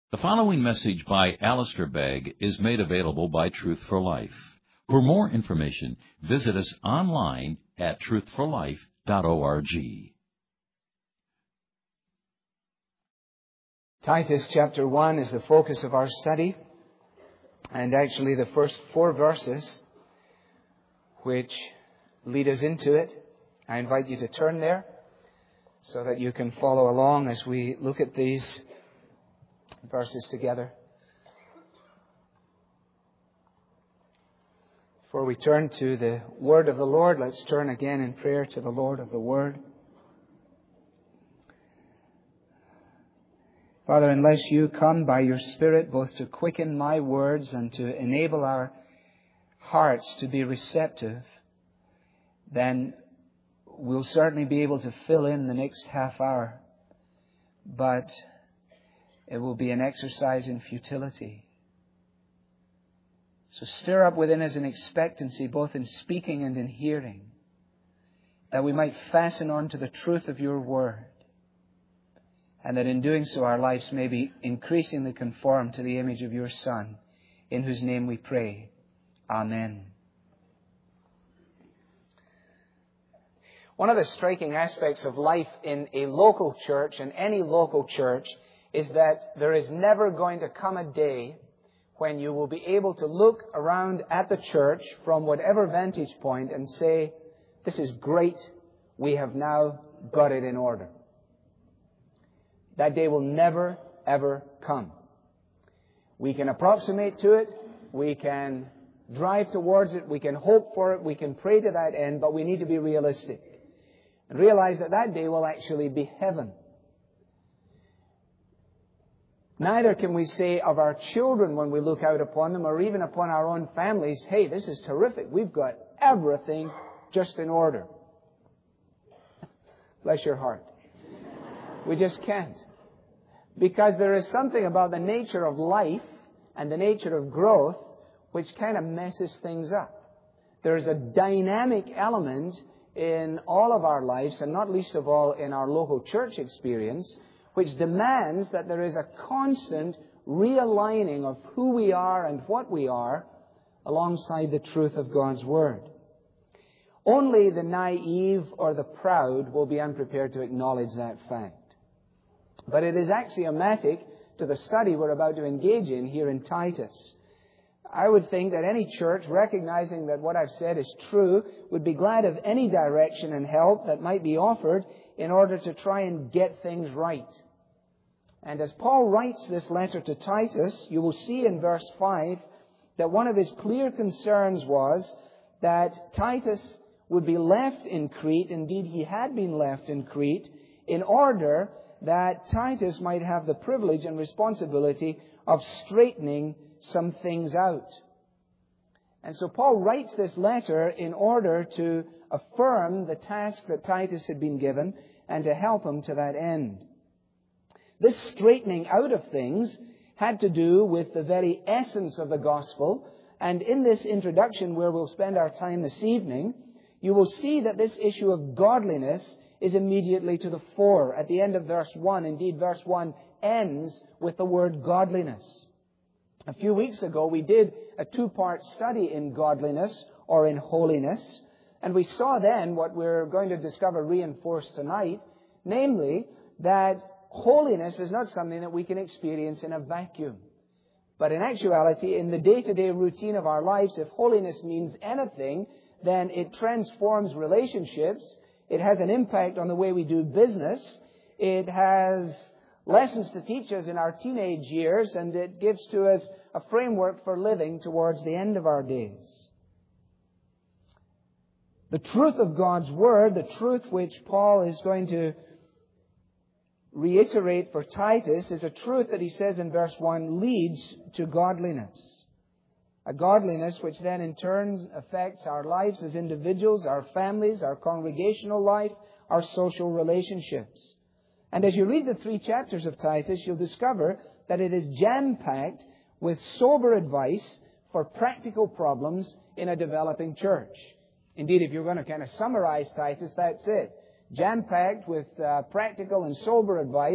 The following message by Alistair Begg is made available by Truth for Life. For more information, visit us online at truthforlife.org. Titus chapter 1 is the focus of our study, and actually the first 4 verses which lead us into it. I invite you to turn there so that you can follow along as we look at these verses together. Before we turn to the Word of the Lord, let's turn again in prayer to the Lord of the Word. Father, unless you come by your Spirit both to quicken my words and to enable our hearts to be receptive, then we'll certainly be able to fill in the next half hour. But it will be an exercise in futility. So stir up within us an expectancy both in speaking and in hearing, that we might fasten on to the truth of your Word, and that in doing so our lives may be increasingly conformed to the image of your Son, in whose name we pray. Amen. One of the striking aspects of life in a local church, and any local church, is that there is never going to come a day when you will be able to look around at the church from whatever vantage point and say, this is great, we have now got it in order. That day will never, ever come. We can approximate to it, we can drive towards it, we can hope for it, we can pray to that end, but we need to be realistic and realize that that day will actually be heaven. Neither can we say of our children when we look out upon them, or even upon our own families, hey, this is terrific. We've got everything just in order. Bless your heart. We just can't. Because there is something about the nature of life and the nature of growth which kind of messes things up. There's a dynamic element in all of our lives, and not least of all in our local church experience, which demands that there is a constant realigning of who we are and what we are alongside the truth of God's Word. Only the naive or the proud will be unprepared to acknowledge that fact. But it is axiomatic to the study we're about to engage in here in Titus. I would think that any church, recognizing that what I've said is true, would be glad of any direction and help that might be offered in order to try and get things right. And as Paul writes this letter to Titus, you will see in verse 5 that one of his clear concerns was that Titus would be left in Crete, indeed he had been left in Crete, in order that Titus might have the privilege and responsibility of straightening some things out. And so Paul writes this letter in order to affirm the task that Titus had been given and to help him to that end. This straightening out of things had to do with the very essence of the gospel. And in this introduction, where we'll spend our time this evening, you will see that this issue of godliness is immediately to the fore. At the end of verse 1, indeed verse 1 ends with the word godliness. A few weeks ago, we did a 2-part study in godliness or in holiness. And we saw then what we're going to discover reinforced tonight, namely that holiness is not something that we can experience in a vacuum. But in actuality, in the day-to-day routine of our lives, if holiness means anything, then it transforms relationships. It has an impact on the way we do business. It has lessons to teach us in our teenage years, and it gives to us a framework for living towards the end of our days. The truth of God's Word, the truth which Paul is going to reiterate for Titus, is a truth that he says in verse 1 leads to godliness. A godliness which then in turn affects our lives as individuals, our families, our congregational life, our social relationships. And as you read the 3 chapters of Titus, you'll discover that it is jam-packed with sober advice for practical problems in a developing church. Indeed, if you're going to kind of summarize Titus, that's it. Jam-packed with practical and sober advice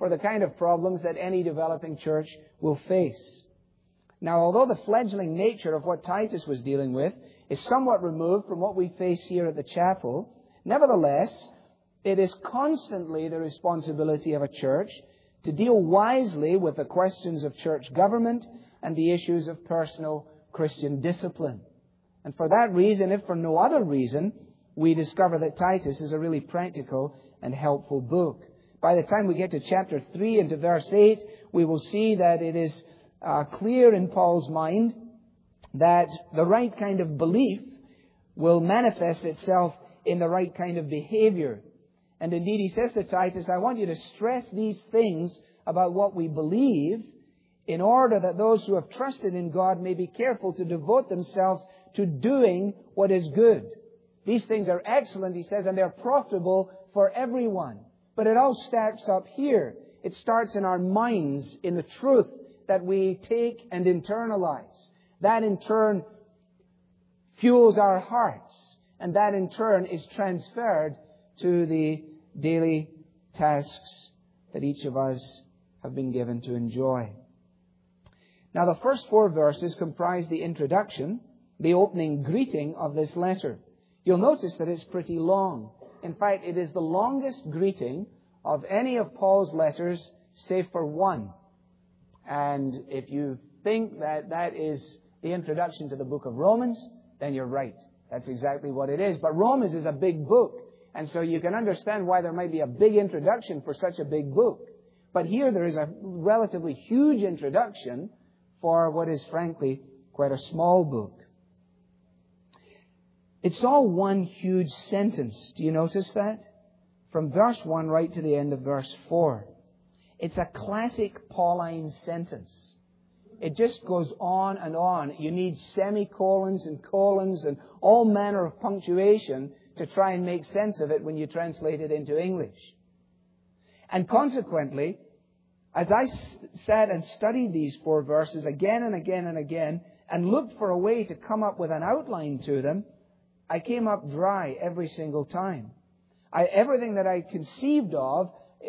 for the kind of problems that any developing church will face. Now, although the fledgling nature of what Titus was dealing with is somewhat removed from what we face here at the chapel, nevertheless, it is constantly the responsibility of a church to deal wisely with the questions of church government and the issues of personal Christian discipline. And for that reason, if for no other reason, we discover that Titus is a really practical and helpful book. By the time we get to chapter 3 and to verse 8, we will see that it is clear in Paul's mind that the right kind of belief will manifest itself in the right kind of behavior. And indeed, he says to Titus, I want you to stress these things about what we believe in order that those who have trusted in God may be careful to devote themselves to doing what is good. These things are excellent, he says, and they're profitable for everyone. But it all starts up here. It starts in our minds, in the truth that we take and internalize. That in turn fuels our hearts. And that in turn is transferred to the daily tasks that each of us have been given to enjoy. Now, the first 4 verses comprise the introduction, the opening greeting of this letter. You'll notice that it's pretty long. In fact, it is the longest greeting of any of Paul's letters, save for one. And if you think that that is the introduction to the book of Romans, then you're right. That's exactly what it is. But Romans is a big book. And so you can understand why there might be a big introduction for such a big book. But here there is a relatively huge introduction for what is frankly quite a small book. It's all one huge sentence. Do you notice that? From verse 1 right to the end of verse 4. It's a classic Pauline sentence. It just goes on and on. You need semicolons and colons and all manner of punctuation to try and make sense of it when you translate it into English. And consequently, as I sat and studied these 4 verses again and again and again and looked for a way to come up with an outline to them, I came up dry every single time. Everything that I conceived of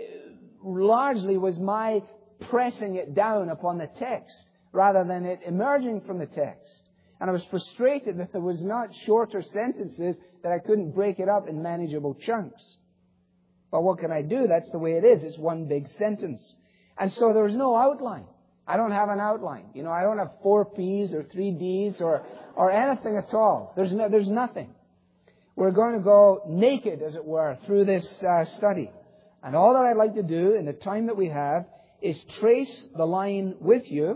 largely was my pressing it down upon the text rather than it emerging from the text. And I was frustrated that there was not shorter sentences, that I couldn't break it up in manageable chunks. But what can I do? That's the way it is. It's one big sentence. And so there was no outline. I don't have an outline. I don't have 4 P's or 3 D's or anything at all. There's nothing. We're going to go naked, as it were, through this study. And all that I'd like to do in the time that we have is trace the line with you,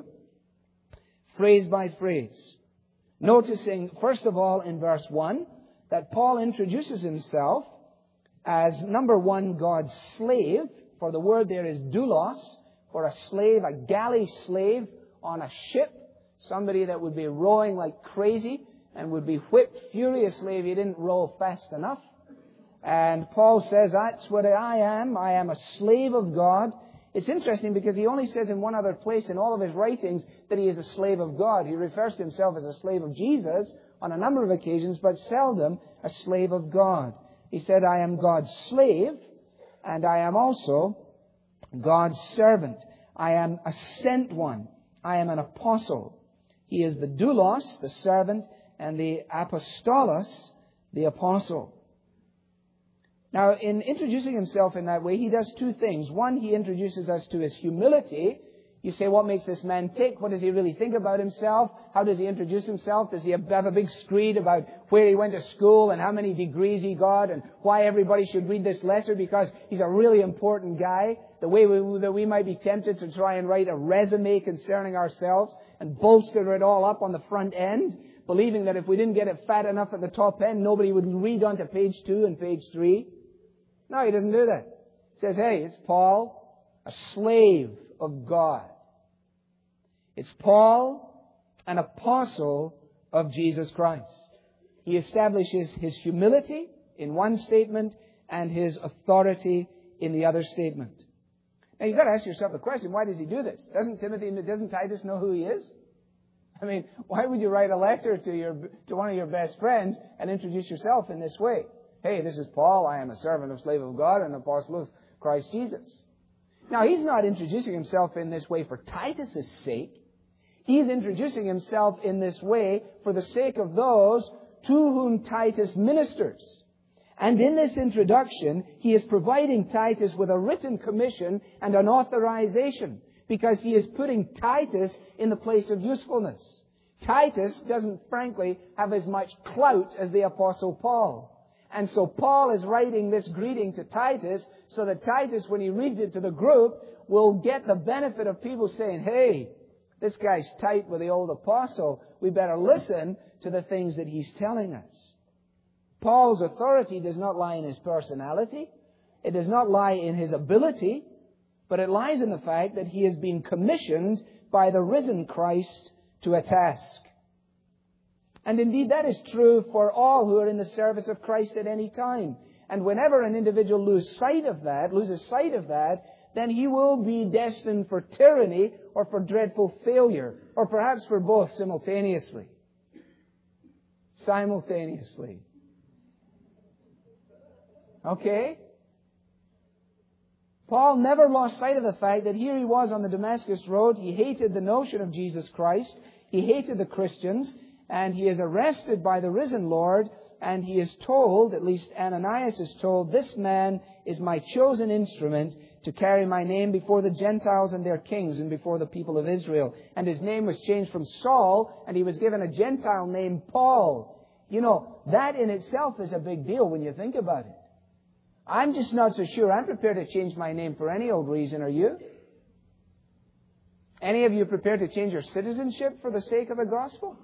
phrase by phrase. Noticing, first of all, in verse 1, that Paul introduces himself as, number 1, God's slave. For the word there is doulos, for a slave, a galley slave on a ship. Somebody that would be rowing like crazy and would be whipped furiously if he didn't row fast enough. And Paul says, that's what I am. I am a slave of God. It's interesting because he only says in one other place in all of his writings that he is a slave of God. He refers to himself as a slave of Jesus on a number of occasions, but seldom a slave of God. He said, I am God's slave, and I am also God's servant. I am a sent one. I am an apostle. He is the doulos, the servant, and the apostolos, the apostle. Now, in introducing himself in that way, he does 2 things. One, he introduces us to his humility. You say, what makes this man tick? What does he really think about himself? How does he introduce himself? Does he have a big screed about where he went to school and how many degrees he got and why everybody should read this letter because he's a really important guy? The way that we might be tempted to try and write a resume concerning ourselves and bolster it all up on the front end, believing that if we didn't get it fat enough at the top end, nobody would read on to page 2 and page 3. No, he doesn't do that. He says, hey, it's Paul, a slave of God. It's Paul, an apostle of Jesus Christ. He establishes his humility in one statement and his authority in the other statement. Now, you've got to ask yourself the question, why does he do this? Doesn't Titus know who he is? I mean, why would you write a letter to one of your best friends and introduce yourself in this way? Hey, this is Paul. I am a servant of slave of God and an apostle of Christ Jesus. Now, he's not introducing himself in this way for Titus's sake. He's introducing himself in this way for the sake of those to whom Titus ministers. And in this introduction, he is providing Titus with a written commission and an authorization, because he is putting Titus in the place of usefulness. Titus doesn't, frankly, have as much clout as the Apostle Paul. And so Paul is writing this greeting to Titus so that Titus, when he reads it to the group, will get the benefit of people saying, hey, this guy's tight with the old apostle. We better listen to the things that he's telling us. Paul's authority does not lie in his personality. It does not lie in his ability. But it lies in the fact that he has been commissioned by the risen Christ to a task. And indeed, that is true for all who are in the service of Christ at any time. And whenever an individual loses sight of that, then he will be destined for tyranny or for dreadful failure, or perhaps for both simultaneously. Simultaneously. Okay? Paul never lost sight of the fact that here he was on the Damascus Road. He hated the notion of Jesus Christ. He hated the Christians. And he is arrested by the risen Lord. And he is told, at least Ananias is told, this man is my chosen instrument to carry my name before the Gentiles and their kings and before the people of Israel. And his name was changed from Saul, and he was given a Gentile name, Paul. You know, that in itself is a big deal when you think about it. I'm just not so sure I'm prepared to change my name for any old reason, are you? Any of you prepared to change your citizenship for the sake of the gospel?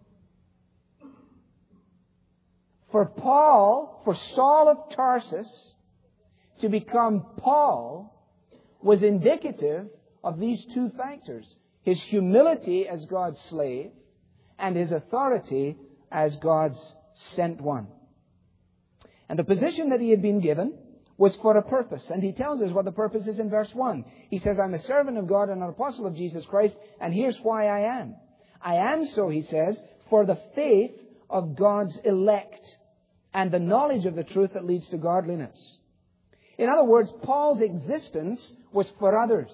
For Saul of Tarsus to become Paul was indicative of these two factors. His humility as God's slave and his authority as God's sent one. And the position that he had been given was for a purpose. And he tells us what the purpose is in verse 1. He says, I'm a servant of God and an apostle of Jesus Christ, and here's why I am. I am so, he says, for the faith of God's elect and the knowledge of the truth that leads to godliness. In other words, Paul's existence was for others.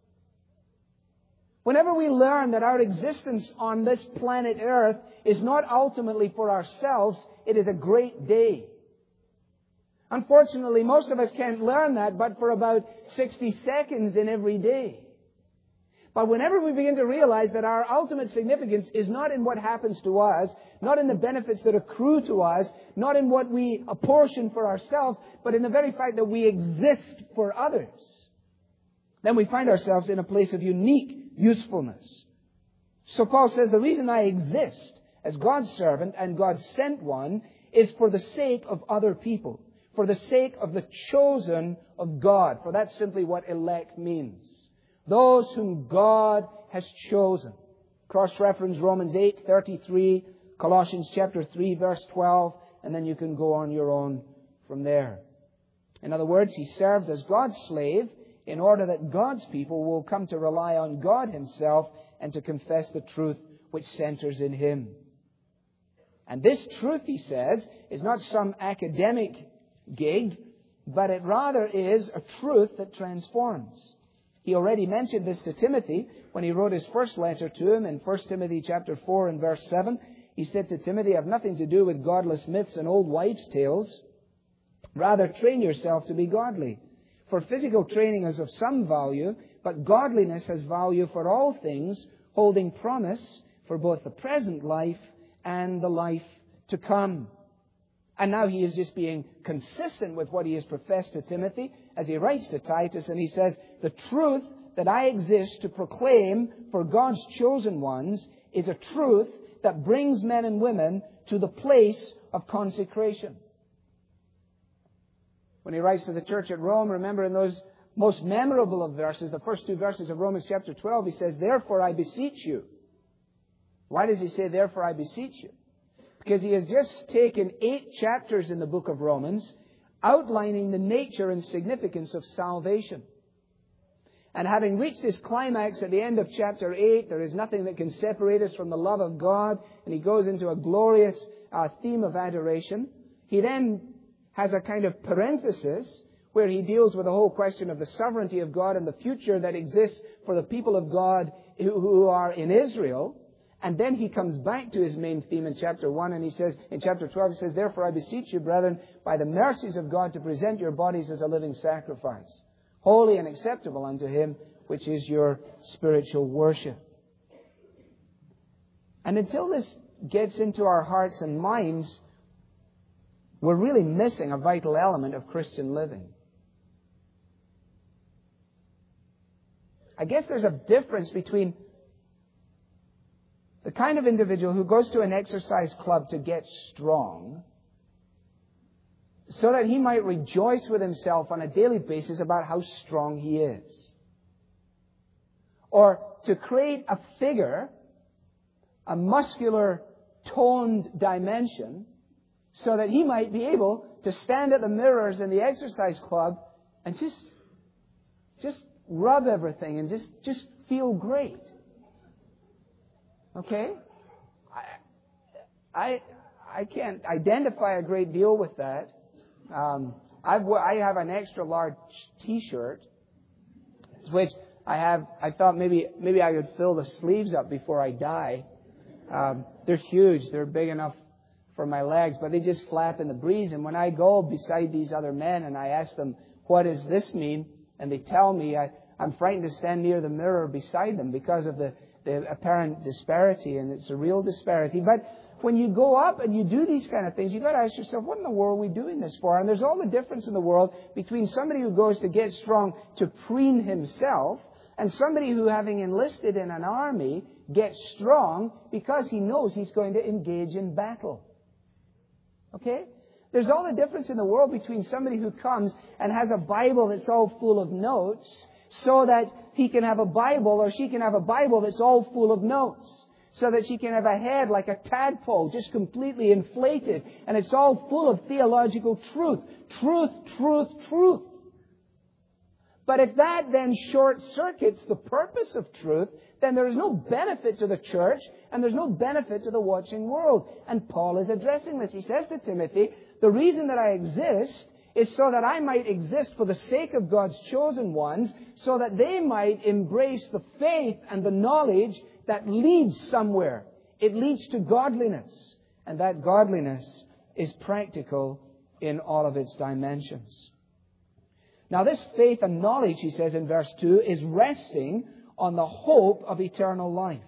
Whenever we learn that our existence on this planet Earth is not ultimately for ourselves, it is a great day. Unfortunately, most of us can't learn that but for about 60 seconds in every day. But whenever we begin to realize that our ultimate significance is not in what happens to us, not in the benefits that accrue to us, not in what we apportion for ourselves, but in the very fact that we exist for others, then we find ourselves in a place of unique usefulness. So Paul says, the reason I exist as God's servant and God's sent one is for the sake of other people, for the sake of the chosen of God, for that's simply what elect means. Those whom God has chosen. Cross-reference Romans 8:33, Colossians chapter 3, verse 12, and then you can go on your own from there. In other words, he serves as God's slave in order that God's people will come to rely on God Himself and to confess the truth which centers in Him. And this truth, he says, is not some academic gig, but it rather is a truth that transforms. He already mentioned this to Timothy when he wrote his first letter to him in 1 Timothy chapter 4 and verse 7. He said to Timothy, have nothing to do with godless myths and old wives' tales. Rather, train yourself to be godly. For physical training is of some value, but godliness has value for all things, holding promise for both the present life and the life to come. And now he is just being consistent with what he has professed to Timothy as he writes to Titus, and he says, the truth that I exist to proclaim for God's chosen ones is a truth that brings men and women to the place of consecration. When he writes to the church at Rome, remember in those most memorable of verses, the first two verses of Romans chapter 12, he says, therefore I beseech you. Why does he say, therefore I beseech you? Because he has just taken 8 chapters in the book of Romans outlining the nature and significance of salvation. And having reached this climax at the end of chapter 8, there is nothing that can separate us from the love of God. And he goes into a glorious theme of adoration. He then has a kind of parenthesis where he deals with the whole question of the sovereignty of God and the future that exists for the people of God who are in Israel. And then he comes back to his main theme in chapter 1, and he says, in chapter 12, he says, "Therefore I beseech you, brethren, by the mercies of God, to present your bodies as a living sacrifice, holy and acceptable unto Him, which is your spiritual worship." And until this gets into our hearts and minds, we're really missing a vital element of Christian living. I guess there's a difference between the kind of individual who goes to an exercise club to get strong so that he might rejoice with himself on a daily basis about how strong he is. Or to create a figure, a muscular, toned dimension, so that he might be able to stand at the mirrors in the exercise club and just rub everything and just feel great. Okay? I can't identify a great deal with that. I have an extra large T-shirt, which I thought maybe I could fill the sleeves up before I die. They're huge. They're big enough for my legs, but they just flap in the breeze. And when I go beside these other men and I ask them, "What does this mean?" and they tell me, I'm frightened to stand near the mirror beside them because of the apparent disparity, and it's a real disparity. But when you go up and you do these kind of things, you've got to ask yourself, what in the world are we doing this for? And there's all the difference in the world between somebody who goes to get strong to preen himself and somebody who, having enlisted in an army, gets strong because he knows he's going to engage in battle. Okay? There's all the difference in the world between somebody who comes and has a Bible that's all full of notes so that he can have a Bible, or she can have a Bible that's all full of notes, so that she can have a head like a tadpole, just completely inflated, and it's all full of theological truth. Truth, truth, truth. But if that then short-circuits the purpose of truth, then there is no benefit to the church, and there's no benefit to the watching world. And Paul is addressing this. He says to Timothy, the reason that I exist is so that I might exist for the sake of God's chosen ones, so that they might embrace the faith and the knowledge that leads somewhere. It leads to godliness. And that godliness is practical in all of its dimensions. Now this faith and knowledge, he says in verse 2, is resting on the hope of eternal life.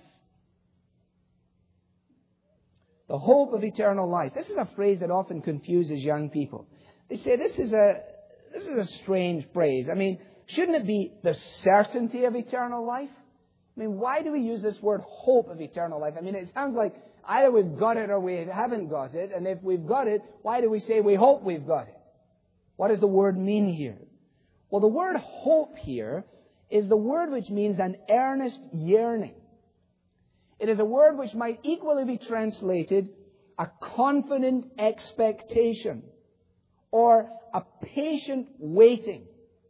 The hope of eternal life. This is a phrase that often confuses young people. They say this is a strange phrase. I mean, shouldn't it be the certainty of eternal life? I mean, why do we use this word hope of eternal life? I mean, it sounds like either we've got it or we haven't got it. And if we've got it, why do we say we hope we've got it? What does the word mean here? Well, the word hope here is the word which means an earnest yearning. It is a word which might equally be translated a confident expectation or a patient waiting.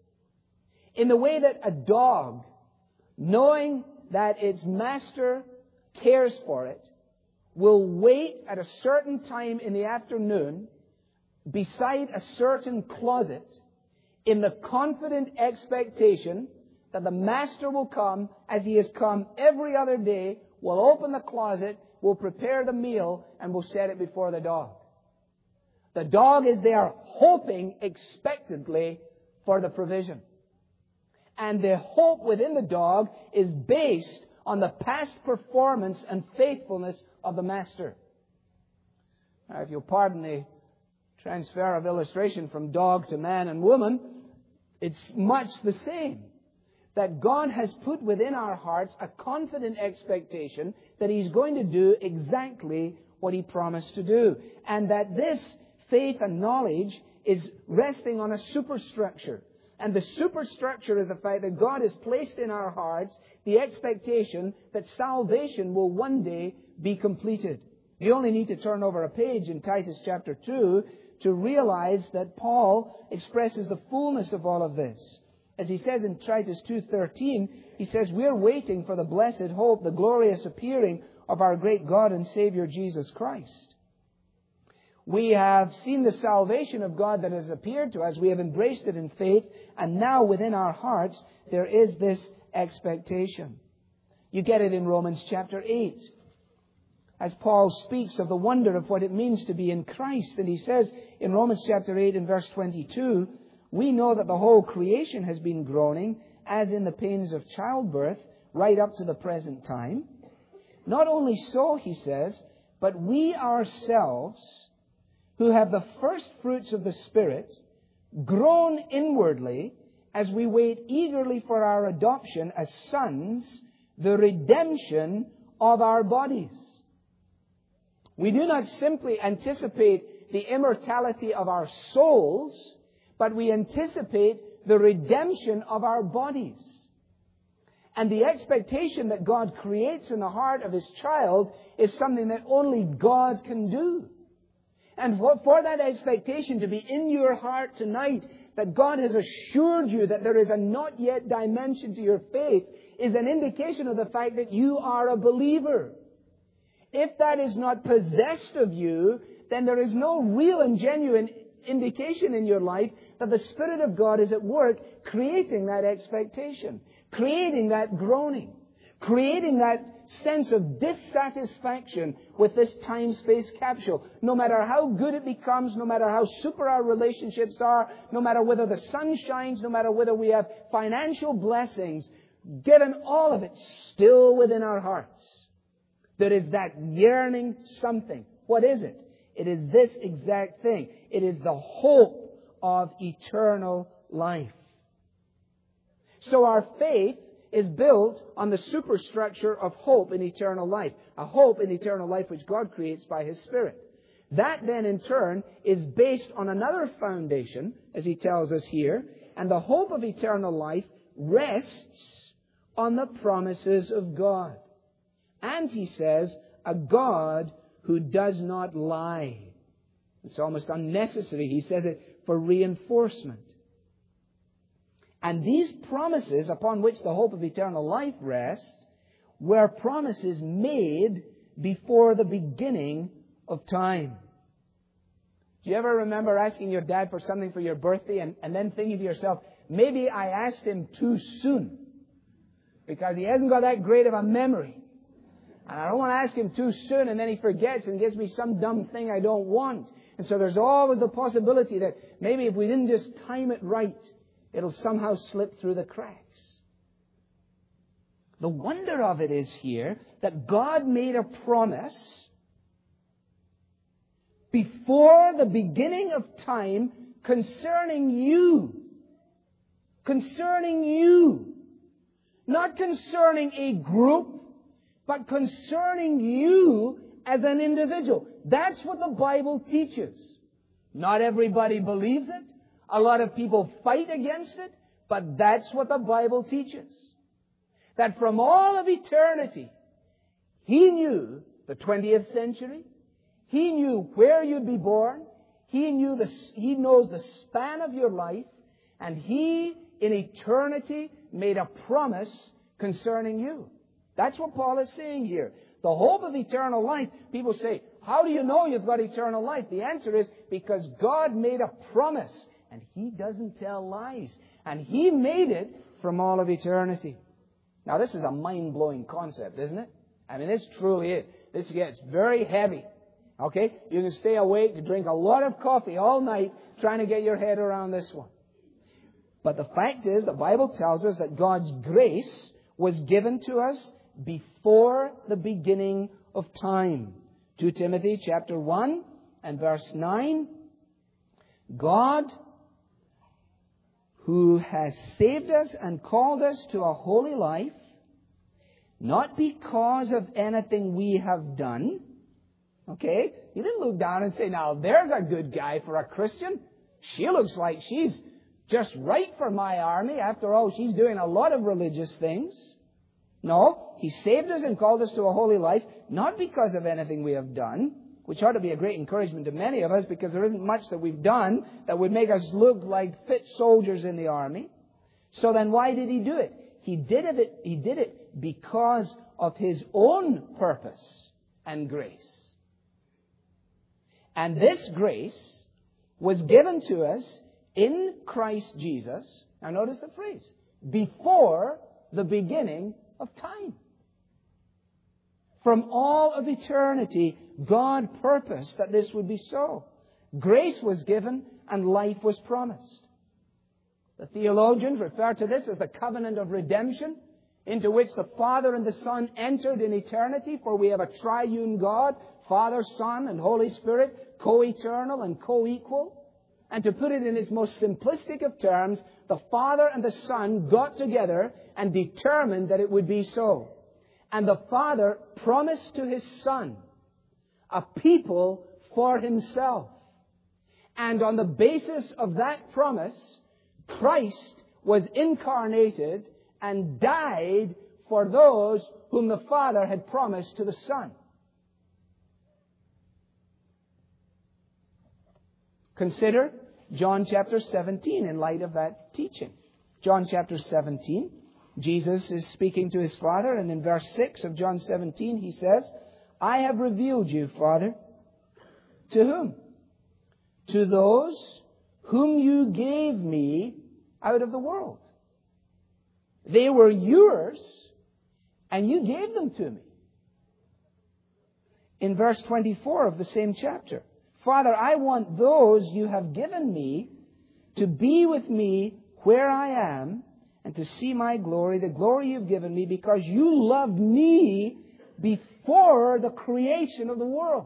In the way that a dog, knowing that its master cares for it, will wait at a certain time in the afternoon beside a certain closet in the confident expectation that the master will come as he has come every other day, will open the closet, will prepare the meal, and will set it before the dog. The dog is there hoping expectantly for the provision. And the hope within the dog is based on the past performance and faithfulness of the master. Now, if you'll pardon the transfer of illustration from dog to man and woman, it's much the same. That God has put within our hearts a confident expectation that He's going to do exactly what He promised to do. And that this faith and knowledge is resting on a superstructure. And the superstructure is the fact that God has placed in our hearts the expectation that salvation will one day be completed. You only need to turn over a page in Titus chapter 2 to realize that Paul expresses the fullness of all of this. As he says in Titus 2:13, he says, we're waiting for the blessed hope, the glorious appearing of our great God and Savior Jesus Christ. We have seen the salvation of God that has appeared to us. We have embraced it in faith. And now within our hearts, there is this expectation. You get it in Romans chapter 8. As Paul speaks of the wonder of what it means to be in Christ. And he says in Romans chapter 8 and verse 22, we know that the whole creation has been groaning as in the pains of childbirth right up to the present time. Not only so, he says, but we ourselves, who have the first fruits of the Spirit, groan inwardly as we wait eagerly for our adoption as sons, the redemption of our bodies. We do not simply anticipate the immortality of our souls, but we anticipate the redemption of our bodies. And the expectation that God creates in the heart of His child is something that only God can do. And for that expectation to be in your heart tonight, that God has assured you that there is a not yet dimension to your faith, is an indication of the fact that you are a believer. If that is not possessed of you, then there is no real and genuine indication in your life that the Spirit of God is at work creating that expectation, creating that groaning, creating that sense of dissatisfaction with this time-space capsule. No matter how good it becomes, no matter how super our relationships are, no matter whether the sun shines, no matter whether we have financial blessings, given all of it, still within our hearts, there is that yearning something. What is it? It is this exact thing. It is the hope of eternal life. So our faith is built on the superstructure of hope in eternal life. A hope in eternal life which God creates by His Spirit. That then in turn is based on another foundation, as he tells us here. And the hope of eternal life rests on the promises of God. And he says, a God who does not lie. It's almost unnecessary. He says it for reinforcement. And these promises upon which the hope of eternal life rests were promises made before the beginning of time. Do you ever remember asking your dad for something for your birthday and then thinking to yourself, maybe I asked him too soon because he hasn't got that great of a memory. And I don't want to ask him too soon and then he forgets and gives me some dumb thing I don't want. And so there's always the possibility that maybe if we didn't just time it right, it'll somehow slip through the cracks. The wonder of it is here that God made a promise before the beginning of time concerning you. Concerning you. Not concerning a group, but concerning you as an individual. That's what the Bible teaches. Not everybody believes it. A lot of people fight against it, but that's what the Bible teaches. That from all of eternity, He knew the 20th century. He knew where you'd be born. He knows the span of your life. And He, in eternity, made a promise concerning you. That's what Paul is saying here. The hope of eternal life. People say, how do you know you've got eternal life? The answer is because God made a promise. And He doesn't tell lies. And He made it from all of eternity. Now this is a mind-blowing concept, isn't it? I mean, this truly is. This gets very heavy. Okay? You can stay awake, you drink a lot of coffee all night trying to get your head around this one. But the fact is, the Bible tells us that God's grace was given to us before the beginning of time. 2 Timothy chapter 1 and verse 9. God, who has saved us and called us to a holy life, not because of anything we have done. Okay? You didn't look down and say, now there's a good guy for a Christian. She looks like she's just right for my army. After all, she's doing a lot of religious things. No, He saved us and called us to a holy life, not because of anything we have done, which ought to be a great encouragement to many of us because there isn't much that we've done that would make us look like fit soldiers in the army. So then why did He do it? He did it because of His own purpose and grace. And this grace was given to us in Christ Jesus. Now notice the phrase. Before the beginning of time. From all of eternity, God purposed that this would be so. Grace was given and life was promised. The theologians refer to this as the covenant of redemption, into which the Father and the Son entered in eternity, for we have a triune God, Father, Son, and Holy Spirit, co-eternal and co-equal. And to put it in its most simplistic of terms, the Father and the Son got together and determined that it would be so. And the Father promised to His Son a people for Himself. And on the basis of that promise, Christ was incarnated and died for those whom the Father had promised to the Son. Consider John chapter 17 in light of that teaching. John chapter 17, Jesus is speaking to His Father, and in verse 6 of John 17 He says, I have revealed you, Father. To whom? To those whom you gave me out of the world. They were yours, and you gave them to me. In verse 24 of the same chapter, Father, I want those you have given me to be with me where I am and to see my glory, the glory you've given me, because you loved me before the creation of the world.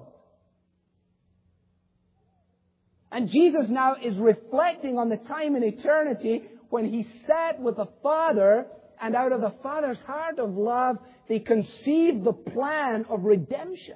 And Jesus now is reflecting on the time in eternity when He sat with the Father, and out of the Father's heart of love, they conceived the plan of redemption.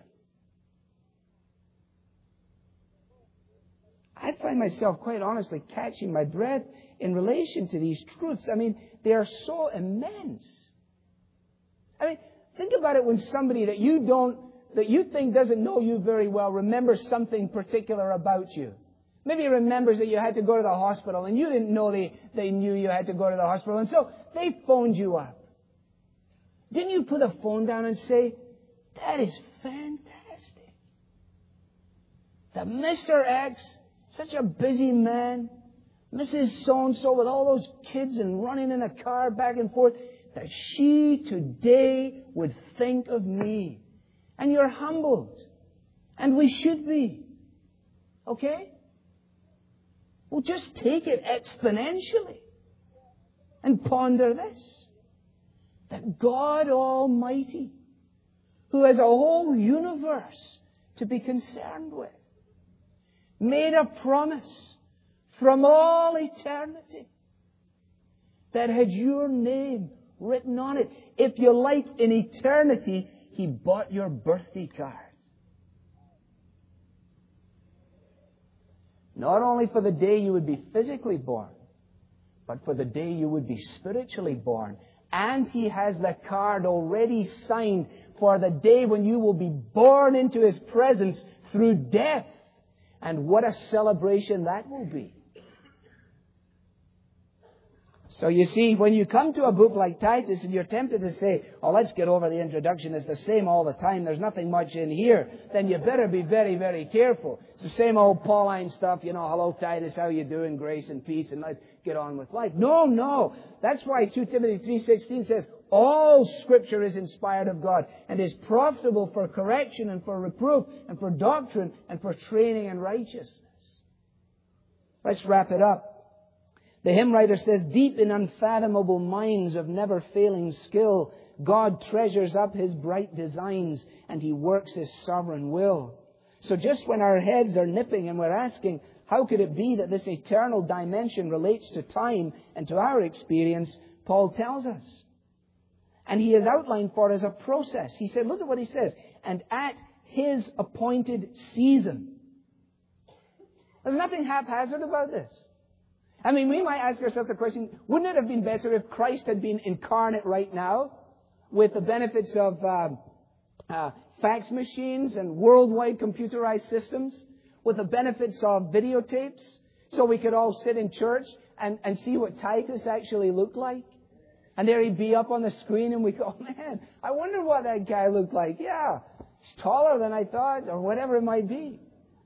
I find myself, quite honestly, catching my breath in relation to these truths. I mean, they are so immense. I mean, think about it when somebody that you think doesn't know you very well remembers something particular about you. Maybe he remembers that you had to go to the hospital and you didn't know they knew you had to go to the hospital. And so they phoned you up. Didn't you put the phone down and say, that is fantastic. That Mr. X, such a busy man, Mrs. So-and-so with all those kids and running in a car back and forth, that she today would think of me. And you're humbled. And we should be. Okay? Well, just take it exponentially and ponder this. That God Almighty, who has a whole universe to be concerned with, made a promise from all eternity that had your name written on it. If you like, in eternity, He bought your birthday card. Not only for the day you would be physically born, but for the day you would be spiritually born. And He has the card already signed for the day when you will be born into His presence through death. And what a celebration that will be. So you see, when you come to a book like Titus and you're tempted to say, oh, let's get over the introduction, it's the same all the time, there's nothing much in here, then you better be very, very careful. It's the same old Pauline stuff, hello Titus, how you doing, grace and peace, and let's get on with life. No. That's why 2 Timothy 3:16 says, all Scripture is inspired of God and is profitable for correction and for reproof and for doctrine and for training in righteousness. Let's wrap it up. The hymn writer says, deep in unfathomable minds of never-failing skill, God treasures up His bright designs and He works His sovereign will. So just when our heads are nipping and we're asking, how could it be that this eternal dimension relates to time and to our experience, Paul tells us. And he has outlined for us a process. He said, look at what he says, and at His appointed season. There's nothing haphazard about this. I mean, we might ask ourselves the question, wouldn't it have been better if Christ had been incarnate right now with the benefits of fax machines and worldwide computerized systems, with the benefits of videotapes, so we could all sit in church and see what Titus actually looked like? And there he'd be up on the screen and we go, man, I wonder what that guy looked like. Yeah, he's taller than I thought, or whatever it might be.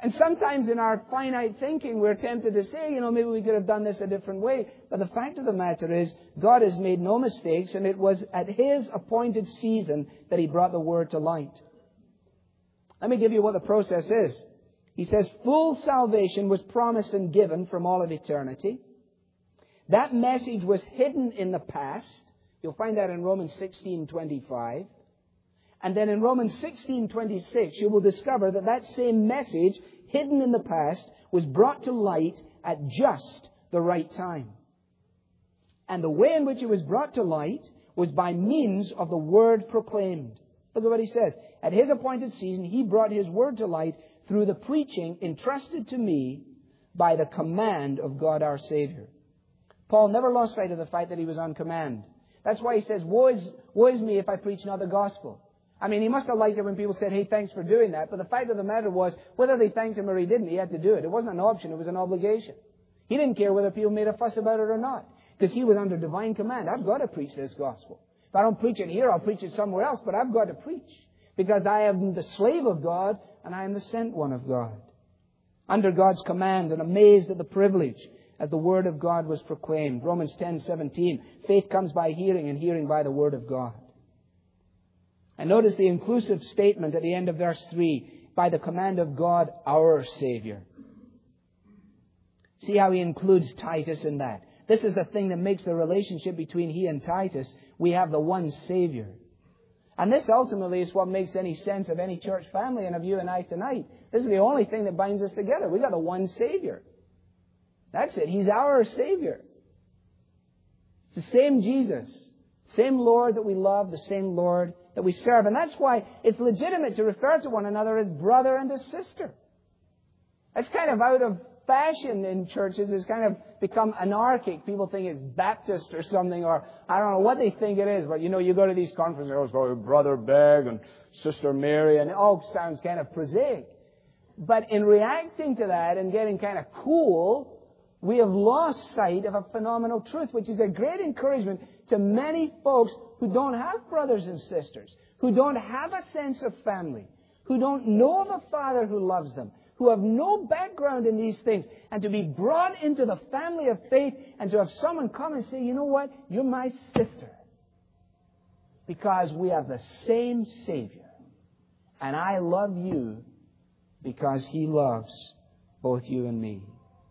And sometimes in our finite thinking, we're tempted to say, maybe we could have done this a different way. But the fact of the matter is, God has made no mistakes, and it was at His appointed season that He brought the Word to light. Let me give you what the process is. He says, full salvation was promised and given from all of eternity. That message was hidden in the past. You'll find that in Romans 16:25. And then in Romans 16:26, you will discover that that same message, hidden in the past, was brought to light at just the right time. And the way in which it was brought to light was by means of the Word proclaimed. Look at what he says. At His appointed season, He brought His Word to light through the preaching entrusted to me by the command of God our Savior. Paul never lost sight of the fact that he was on command. That's why he says, woe is me if I preach not the gospel. I mean, he must have liked it when people said, hey, thanks for doing that. But the fact of the matter was, whether they thanked him or he didn't, he had to do it. It wasn't an option, it was an obligation. He didn't care whether people made a fuss about it or not, because he was under divine command. I've got to preach this gospel. If I don't preach it here, I'll preach it somewhere else, but I've got to preach, because I am the slave of God and I am the sent one of God. Under God's command and amazed at the privilege as the Word of God was proclaimed. Romans 10:17, faith comes by hearing and hearing by the Word of God. And notice the inclusive statement at the end of verse 3, by the command of God our Savior. See how he includes Titus in that. This is the thing that makes the relationship between he and Titus. We have the one Savior. And this ultimately is what makes any sense of any church family and of you and I tonight. This is the only thing that binds us together. We've got the one Savior. That's it. He's our Savior. It's the same Jesus. Same Lord that we love, the same Lord that we serve. And that's why it's legitimate to refer to one another as brother and as sister. That's kind of out of fashion in churches. It's kind of become anarchic. People think it's Baptist or something, or I don't know what they think it is. But you go to these conferences, it's called Brother Begg and Sister Mary, and it all sounds kind of prosaic. But in reacting to that and getting kind of cool, we have lost sight of a phenomenal truth, which is a great encouragement to many folks who don't have brothers and sisters, who don't have a sense of family, who don't know of a Father who loves them, who have no background in these things, and to be brought into the family of faith and to have someone come and say, you know what, you're my sister. Because we have the same Savior. And I love you because He loves both you and me.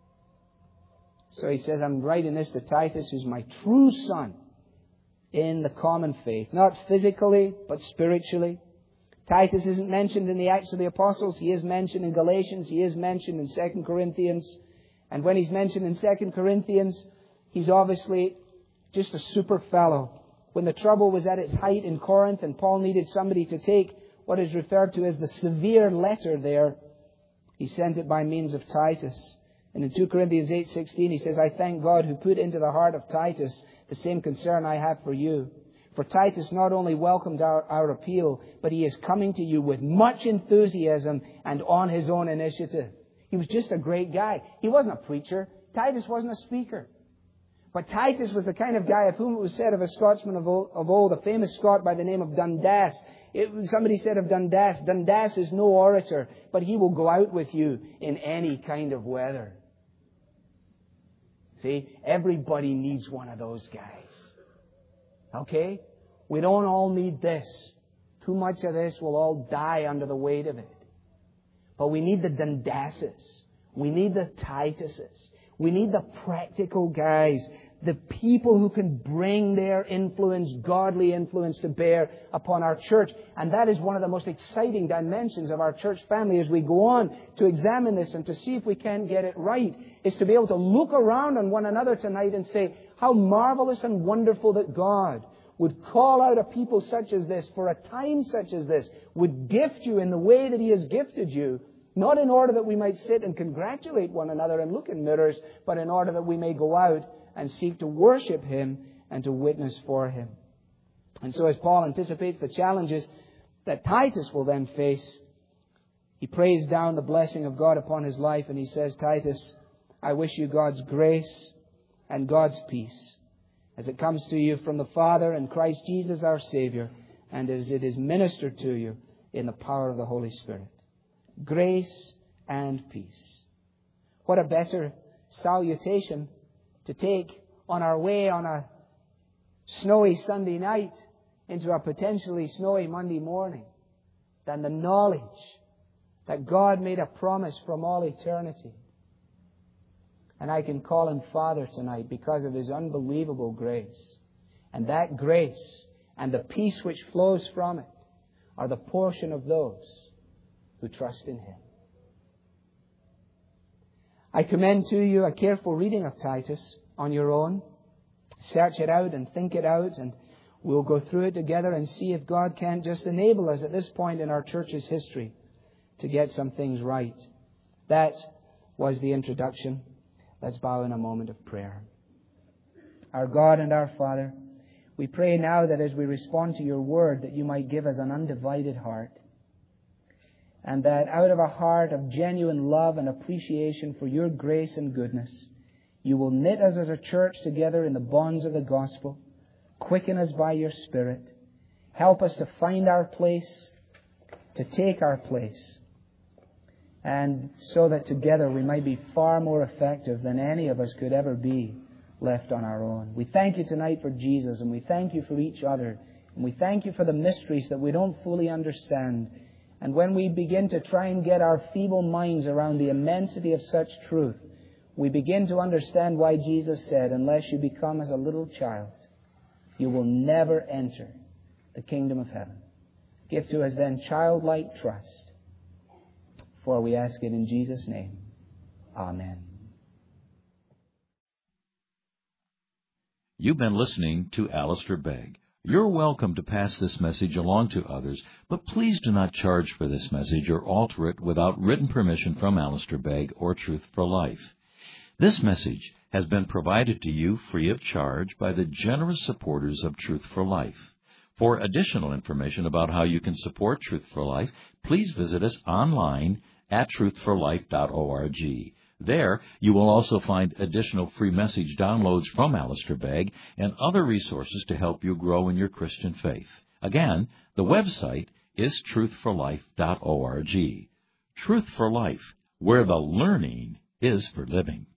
So he says, I'm writing this to Titus, who's my true son in the common faith. Not physically, but spiritually. Titus isn't mentioned in the Acts of the Apostles. He is mentioned in Galatians. He is mentioned in 2 Corinthians. And when he's mentioned in 2 Corinthians, he's obviously just a super fellow. When the trouble was at its height in Corinth and Paul needed somebody to take what is referred to as the severe letter there, he sent it by means of Titus. And in 2 Corinthians 8:16, he says, I thank God who put into the heart of Titus the same concern I have for you. For Titus not only welcomed our appeal, but he is coming to you with much enthusiasm and on his own initiative. He was just a great guy. He wasn't a preacher. Titus wasn't a speaker. But Titus was the kind of guy of whom it was said of a Scotsman of old, a famous Scot by the name of Dundas. Somebody said of Dundas, Dundas is no orator, but he will go out with you in any kind of weather. See, everybody needs one of those guys. Okay? We don't all need this. Too much of this will all die under the weight of it. But we need the Dundases. We need the Tituses. We need the practical guys. The people who can bring their influence, godly influence, to bear upon our church. And that is one of the most exciting dimensions of our church family as we go on to examine this and to see if we can get it right, is to be able to look around on one another tonight and say, how marvelous and wonderful that God would call out a people such as this for a time such as this, would gift you in the way that He has gifted you, not in order that we might sit and congratulate one another and look in mirrors, but in order that we may go out and seek to worship Him and to witness for Him. And so as Paul anticipates the challenges that Titus will then face, he prays down the blessing of God upon his life, and he says, Titus, I wish you God's grace and God's peace as it comes to you from the Father and Christ Jesus our Savior, and as it is ministered to you in the power of the Holy Spirit. Grace and peace. What a better salutation to take on our way on a snowy Sunday night into a potentially snowy Monday morning than the knowledge that God made a promise from all eternity. And I can call Him Father tonight because of His unbelievable grace. And that grace and the peace which flows from it are the portion of those who trust in Him. I commend to you a careful reading of Titus on your own. Search it out and think it out, and we'll go through it together and see if God can't just enable us at this point in our church's history to get some things right. That was the introduction. Let's bow in a moment of prayer. Our God and our Father, we pray now that as we respond to your word, that you might give us an undivided heart. And that out of a heart of genuine love and appreciation for your grace and goodness, you will knit us as a church together in the bonds of the gospel. Quicken us by your Spirit. Help us to find our place, to take our place. And so that together we might be far more effective than any of us could ever be left on our own. We thank you tonight for Jesus, and we thank you for each other. And we thank you for the mysteries that we don't fully understand. And when we begin to try and get our feeble minds around the immensity of such truth, we begin to understand why Jesus said, unless you become as a little child, you will never enter the kingdom of heaven. Give to us then childlike trust. For we ask it in Jesus' name. Amen. You've been listening to Alistair Begg. You're welcome to pass this message along to others, but please do not charge for this message or alter it without written permission from Alistair Begg or Truth for Life. This message has been provided to you free of charge by the generous supporters of Truth for Life. For additional information about how you can support Truth for Life, please visit us online at truthforlife.org. There, you will also find additional free message downloads from Alistair Begg and other resources to help you grow in your Christian faith. Again, the website is truthforlife.org. Truth for Life, where the learning is for living.